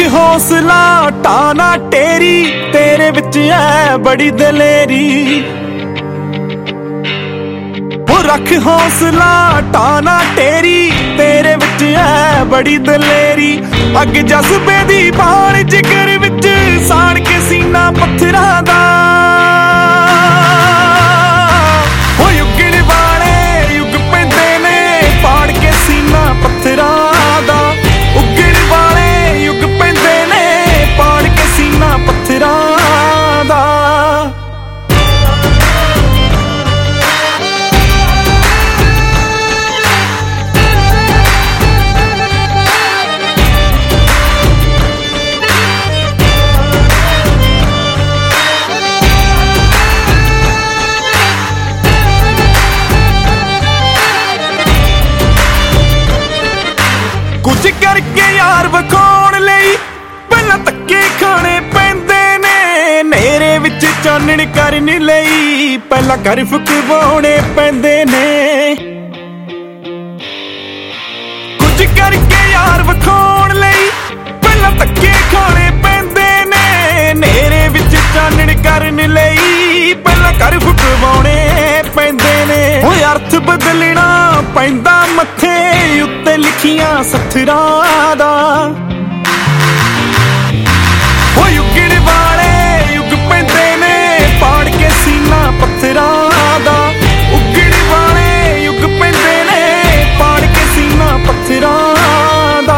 हौसला टाना टेरी तेरे विच है बड़ी दलेरी। वो रख हौसला टाना टेरी तेरे विच है बड़ी दलेरी। अग जज्बे दी बाण जिगर विच साड़ के सीना पत्थरां दा। वो युगण वाले युग पैंदे ने पाड़ के सीना पत्थरां दा। उगण वाले युग पैंदे ने पाड़ के सीना पत्थरां दा। कुछ करके यार विखाउण लई पहला धक्के खाने पैंदे ने। नेरे विच चानण करन लई पहला घर फुकवाउणे पैंदे ने। कुछ करके यार विखाउण लई पहला धक्के खाने पैंदे ने। नेरे विच चानण करन लई पहला घर फुकवाउणे पैंदे ने। ओए अर्थ बदलना पैंदा मत्थे उत्ते लिखियां सत्थरां दा। ओ युगण वाले युग पैंदे ने पाड़ के सीना पत्थरां दा। उगण वाले युग पैंदे ने पाड़ के सीना पत्थरां दा।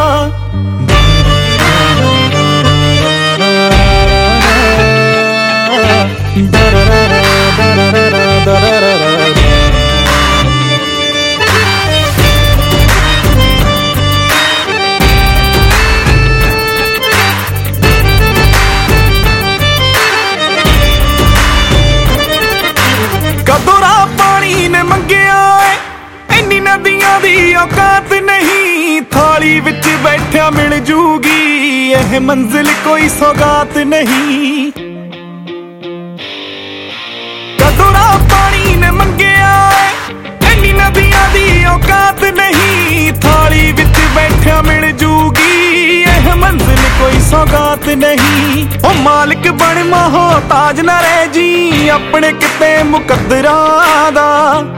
कदोरा पानी ने मंगिया इन्नी नदियां दी औकात नहीं। थाली विच बैठा मिल जूगी यह मंजिल कोई सौगात नहीं। कदोरा पानी ने मंगिया इन्नी नदियां दी औकात नहीं। थाली विच बैठा मिल जूगी यह मंजिल कोई सौगात नहीं। ओ मालिक बन मोहताज ना रह जी अपने किते मुकद्दरां दा।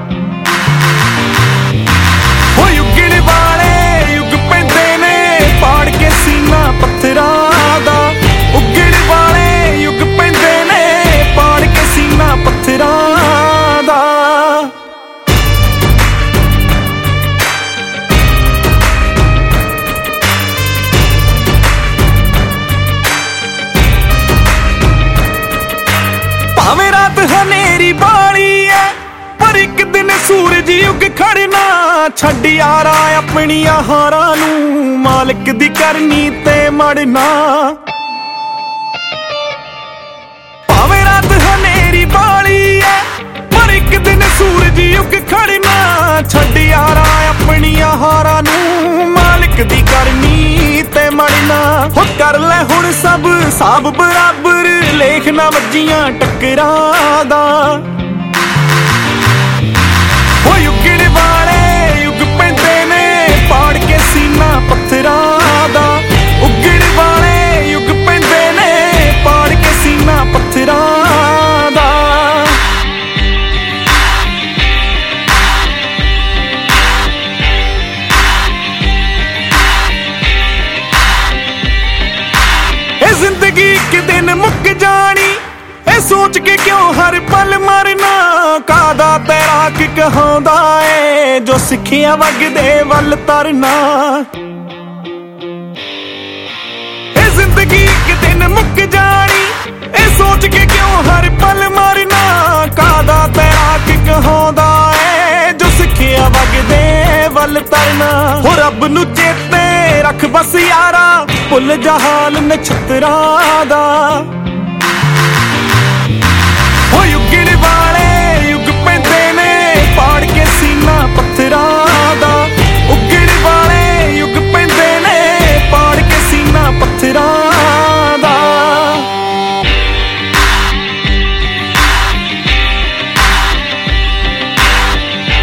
ओ युगण वाले युग पैंदे ने पाड़ के सीना पत्थरां दा। उगण वाले युग पैंदे ने पाड़ के सीना पत्थरां दा। भावें रात हनेरी बाली है पर एक दिन सूरज उग खड़ना। छड्ड यारा अपनियां हारां नूं मालिक दी करनी ते मड़ना। भावें रात हनेरी बाली है पर एक दिन सूरज उग खड़ना। छड्ड यारा अपनियां हारां नूं मालिक दी करनी ते मड़ना। हो कर ले हुण सब साब बराबर लेख ना वज्जियां टकरां दा। ओ युगण वाले युग पैंदे ने पाड़ के सीना पत्थरां दा। उगण वाले युग पैंदे ने पाड़ के सीना पत्थरां दा। ए जिंदगी एक दिन मुक जानी ए सोच के क्यों हर पल मरना। कादा तैराक कहांदा ए जो सिखिया वगदे वल तरना। ए जिंदगी एक दिन मुक जानी ए सोच के क्यों हर पल मरना। कादा तैराक कहांदा ए जो सिखिया वगदे वल तरना। हो रब नू चेते रख बस यारा भुल जा हाल नछत्तरां दा। ओ युगण वाले युग पैंदे ने पाड़ के सीना पत्थरां दा। उगण वाले युग पैंदे ने पाड़ के सीना पत्थरां दा।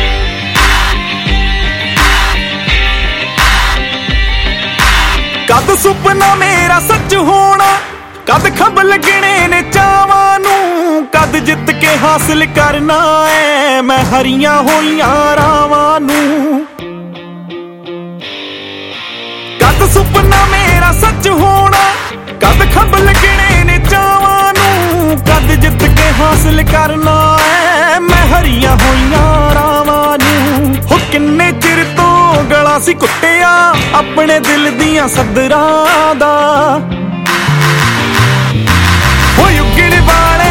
कद ਸੁਪਨਾ ਮੇਰਾ ਸੱਚ ਹੋਣਾ, ਕਦ ਖੱਬ ਲੱਗਣੇ ਨੇ ਚਾਵਾਂ ਨੂੰ, ਕਦ ਜਿੱਤ ਕੇ ਹਾਸਿਲ ਕਰਨਾ ਐ ਮੈਂ ਹਰੀਆਂ ਹੋਈਆਂ ਰਾਵਾਂ ਨੂੰ। ਕਦ ਸੁਪਨਾ ਮੇਰਾ ਸੱਚ ਹੋਣਾ, ਕਦ ਖੱਬ ਲੱਗਣੇ ਨੇ ਚਾਵਾਂ ਨੂੰ, ਕਦ ਜਿੱਤ ਕੇ ਹਾਸਿਲ ਕਰਨਾ ਐ ਮੈਂ ਹਰੀਆਂ ਹੋਈਆਂ ਰਾਵਾਂ ਨੂੰ। ਹੋ ਕਿੰਨੇ ਚਿਰ ਤੋਂ ਗਲਾ ਸੀ ਕੁੱਟਿਆ ਆਪਣੇ ਦਿਲ ਦੀਆਂ ਸੱਦਰਾਂ ਦਾ, ਹੋ ਉੱਗਣ ਵਾਲੇ